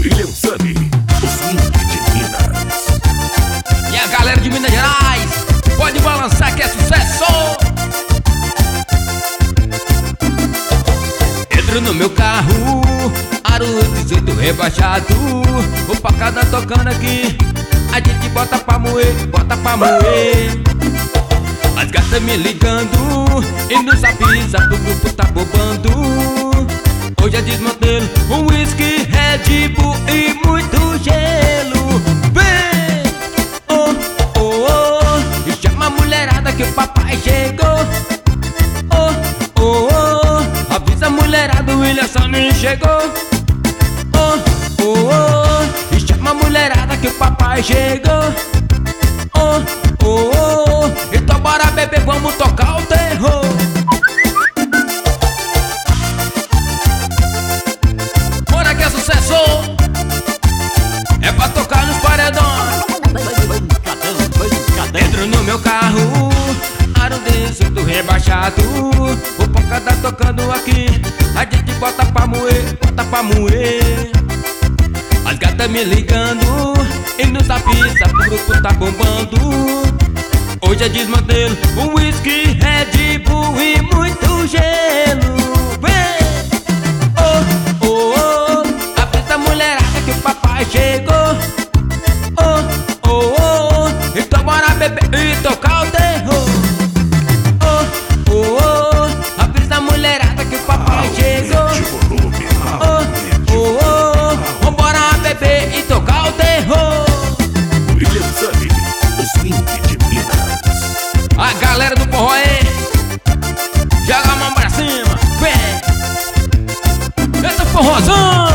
William Sunny, o swing de Minas. E a galera de Minas Gerais, pode balançar que é sucesso. Entro no meu carro, aro 18 rebaixado. Vou pra casa tocando aqui, a gente bota pra moer, bota pra moer. As gatas me ligando e nos avisa que o grupo tá bobando. Hoje é desmantelo, um whisky, Red Bull e muito gelo. Vem! Oh, oh, oh, e chama a mulherada que o papai chegou. Oh, oh, oh, avisa a mulherada, o William Sunny chegou. Oh, oh, oh, e chama a mulherada que o papai chegou. Oh, oh, oh, então bora beber, vamos tocar o terror. Bora que é sucesso, é pra tocar nos paredões. Entro no meu carro, aro 18 rebaixado. O Poca tá tocando aqui, a gente bota pra moer, bota pra moer. As gatas me ligando e nos avisa que o grupo tá bombando. Hoje é desmantelo, um whisky, Red Bull e muito gelo. Vem! Oh, oh, oh, avisa a mulherada que o papai chegou. Oh, oh, oh, então bora beber e tocar o terror. Oh, oh, oh, avisa a mulherada que o papai chegou. Oh, oh, oh, vambora beber e tocar o terror. William Sunny, o swing de Minas. A galera do forró aí, joga a mão pra cima, vem! Esse é o forrozão!